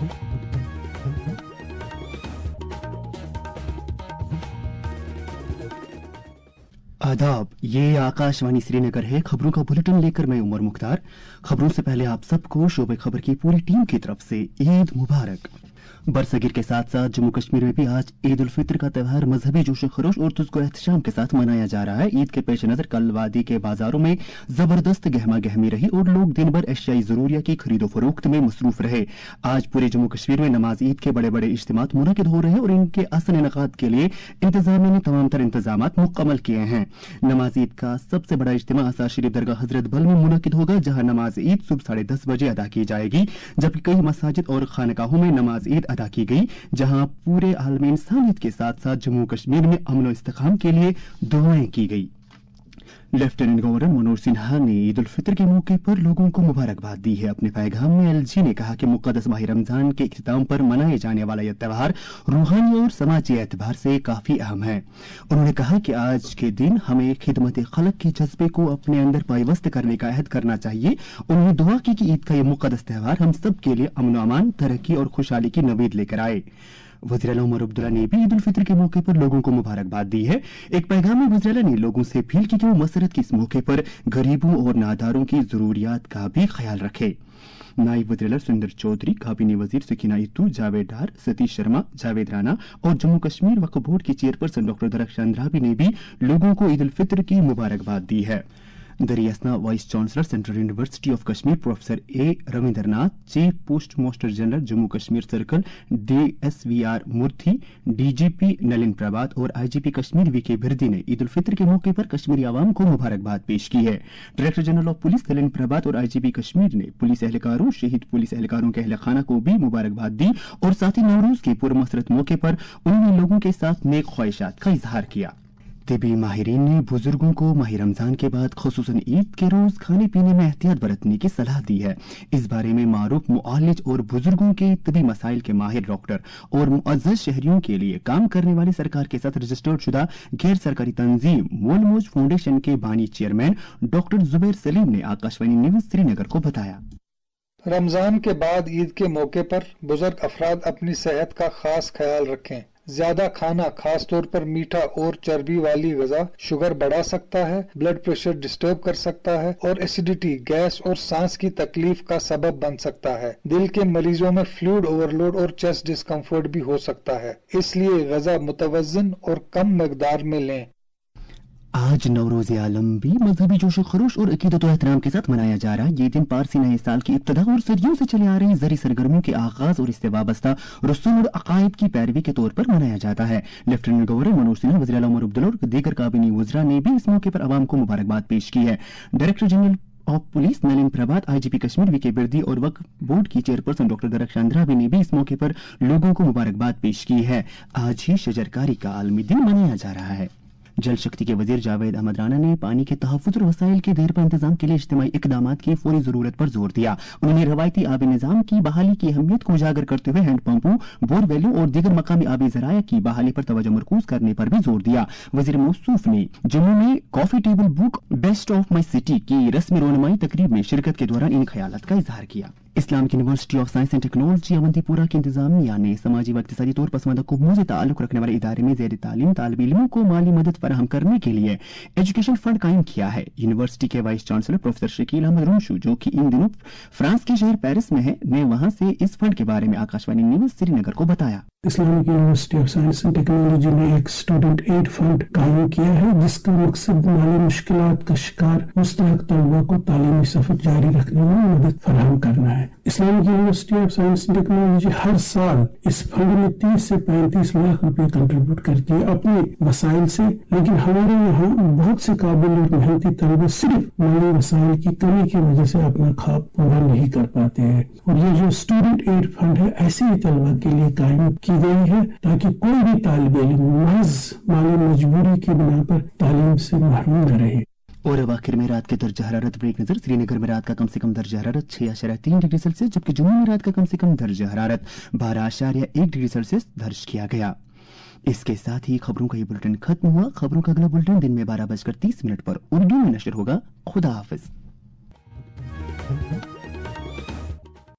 आदाब, ये आकाशवाणी श्रीनगर है। खबरों का बुलेटिन लेकर मैं उमर मुख्तार। खबरों से पहले आप सबको शोबे खबर की पूरी टीम की तरफ से ईद मुबारक। बरसगीर के साथ साथ जम्मू कश्मीर में भी आज ईद उल फित्र का त्यौहार मजहबी जोश खरोश और तुझको एहतशाम के साथ मनाया जा रहा है। ईद के पेश नजर कल वादी के बाजारों में जबरदस्त गहमा गहमी रही और लोग दिन भर एशियाई जरूरिया की खरीदो फरोख्त में मसरूफ रहे। आज पूरे जम्मू कश्मीर में नमाज ईद के बड़े बड़े इज्तिमात मुनक्किद हो रहे हैं और इनके असल इनकाद के लिए इंतजामिया ने तमाम तर इंतजामात मुकम्मल किए हैं। नमाज ईद का सबसे बड़ा इज्तिमा आसार शरीफ दरगाह हजरत बल में मुनक्किद होगा, जहां नमाज ईद सुबह 10:30 बजे अदा की जाएगी, जबकि कई मसाजिद और खानकाहों में नमाज ईद अदा की गई, जहां पूरे आलमी इंसानियत के साथ साथ जम्मू कश्मीर में अमन और इस्तेकाम के लिए दुआएं की गई। लेफ्टिनेंट गवर्नर मनोज सिन्हा ने ईद उल फित्र के मौके पर लोगों को मुबारकबाद दी है। अपने पैगाम में एलजी ने कहा कि मुक़द्दस माह रमजान के इख्तिताम पर मनाए जाने वाला यह त्यौहार रूहानी और समाजी एतबार से काफी अहम है। उन्होंने कहा कि आज के दिन हमें खिदमत खलक के जज्बे को अपने अंदर पाइवस्त करने का अहद करना चाहिए। उन्होंने दुआ की कि ईद का यह मुक़द्दस त्यौहार हम सब के लिए अमन अमान, तरक्की और खुशहाली की नवीद लेकर आए। वज़ीर आला उमर अब्दुल्ला ने भी ईद उल फित्र के मौके पर लोगों को मुबारकबाद दी है। एक पैगाम में वज़ीर आला ने लोगों से अपील की कि वो मसरत के इस मौके पर गरीबों और नादारों की जरूरियात का भी ख्याल रखे। नायब वज़ीर आला सुंदर चौधरी, काबीना वजीर सकीना इतू, जावेद डार, सतीश शर्मा, जावेद राना और जम्मू कश्मीर वक्फ बोर्ड की चेयरपर्सन डॉक्टर दरख्शान राबी ने भी लोगों को ईद उल फित्र की मुबारकबाद दी है। दरियासना vice chancellor central university of Kashmir professor A Ravindranath, chief post master general Jammu Kashmir circle DSVR Murthy, DGP Nalin Prabhat और IGP कश्मीर VK बिरदी ने ईद उल फित्र के मौके पर कश्मीरी आवाम को मुबारकबाद पेश की है। Director general of police Nalin Prabhat और IGP कश्मीर ने पुलिस एहलकारों, शहीद पुलिस एहलकारों के अहल खाना को भी मुबारकबाद दी और साथ ही नवरोज के पुरमसरत मौके पर उन्होंने लोगों के साथ नेक ख्वाहिशात का इजहार किया। तिबी माहिरीन ने बुजुर्गों को माह रमजान के बाद खुसूसन ईद के रोज खाने पीने में एहतियात बरतने की सलाह दी है। इस बारे में मारूफ मुआलिज और बुजुर्गों के तिबी मसाइल के माहिर डॉक्टर और मुअज़्ज़ज़ शहरियों के लिए काम करने वाली सरकार के साथ रजिस्टर्ड शुदा गैर सरकारी तंजीम मोल मौज फाउंडेशन के बानी चेयरमैन डॉक्टर जुबैर सलीम ने आकाशवाणी न्यूज श्रीनगर को बताया। रमजान के बाद ईद के मौके पर बुजुर्ग अफराद अपनी सेहत का खास ख्याल रखें। ज्यादा खाना, खास तौर पर मीठा और चर्बी वाली ग़िज़ा शुगर बढ़ा सकता है, ब्लड प्रेशर डिस्टर्ब कर सकता है और एसिडिटी, गैस और सांस की तकलीफ का सबब बन सकता है। दिल के मरीजों में फ्लूइड ओवरलोड और चेस्ट डिस्कम्फर्ट भी हो सकता है, इसलिए ग़िज़ा मुतवज़्ज़न और कम मकदार में लें। आज नवरोज आलम भी मजहबी जोश खरोश और अकीदत एहतराम के साथ मनाया जा रहा है। ये दिन पारसी नए साल की इब्तिदा और सदियों से चले आ रही जरी सरगर्मियों के आगाज और इससे वाबस्ता रसूल और अकायद की पैरवी के तौर पर मनाया जाता है। लेफ्टिनेंट गवर्नर मनोज सिन्हा, वज़ीर आला उमर अब्दुल्ला और दीगर काबीना वज़रा ने भी इस मौके पर आवाम को मुबारकबाद पेश की है। Director general of police Nalin Prabhat, IGP Kashmir VK Birdi और वक्फ बोर्ड की चेयरपर्सन डॉक्टर दरख्शान राबी ने भी इस मौके पर लोगों को मुबारकबाद पेश की है। आज ही शजरकारी का आलमी दिन मनाया जा रहा है। जल शक्ति के वजीर जावेद अहमद राना ने पानी के तहफ़्फ़ुज़ और वसाइल के देर पर इंतजाम के लिए इज्तिमाई इक़दामात की फौरी जरूरत पर जोर दिया। उन्होंने रवायती आबी निज़ाम की बहाली की अहमियत को उजागर करते हुए हैंडपंपों, बोरवेलों और दीगर मकामी आबी ज़राया की बहाली पर तवज्जो मरकूज करने पर भी जोर दिया। वज़ीर मौसूफ ने जम्मू में coffee table book best of my city की रस्मी रोनमाई तकरीब में शिरकत के दौरान इन ख्यालात का इजहार किया। Islamic university of science and technology Awantipora की इंतजामिया ने समाजी व इक़्तिसादी तौर पर पसमानदा से ताल्लुक रखने वाले इदारे में ज़ेर तालीम तालिब इल्मों को माली मदद फराहम करने के लिए एजुकेशन फंड कायम किया है। यूनिवर्सिटी के vice chancellor professor Shakeel Ahmad Rumshu, जो कि इन दिनों फ्रांस के शहर पेरिस में है, ने वहां से इस फंड के बारे में आकाशवाणी न्यूज श्रीनगर को बताया। Islamic university of science and Technology ने एक स्टूडेंट एड फंड कायम किया है, जिसका मकसद माली मुश्किलात का शिकार मुस्तहक तलबा को तालीमी सफर जारी रखने में मदद फराहम करना है। Islamic university of science and Technology हर साल इस फंड में 30 से 35 लाख रुपए कंट्रीब्यूट करती है अपने वसाइल से, लेकिन हमारे यहाँ बहुत से काबिल और मेहनती तलबे सिर्फ माली वसाइल की कमी की वजह से अपना ख्वाब पूरा नहीं कर पाते हैं। और ये जो स्टूडेंट एड फंड है ऐसे ही तलबा के लिए कायम की गई है ताकि कोई भी तालिब इल्म महज माली मजबूरी की बिना पर तालीम से महरूम न रहे। और अब आखिर में रात के दर्जा हरारत पर एक नजर। श्रीनगर में रात का कम से कम दर्जा हरारत 6.3 डिग्री सेल्सियस, जबकि जम्मू में रात का कम से कम दर्जा हरारत 12.1 डिग्री सेल्सियस दर्ज किया गया। इसके साथ ही खबरों का ये बुलेटिन खत्म हुआ। खबरों का अगला बुलेटिन दिन में 12:30 पर उर्दू में नशर होगा। खुदा हाफिज।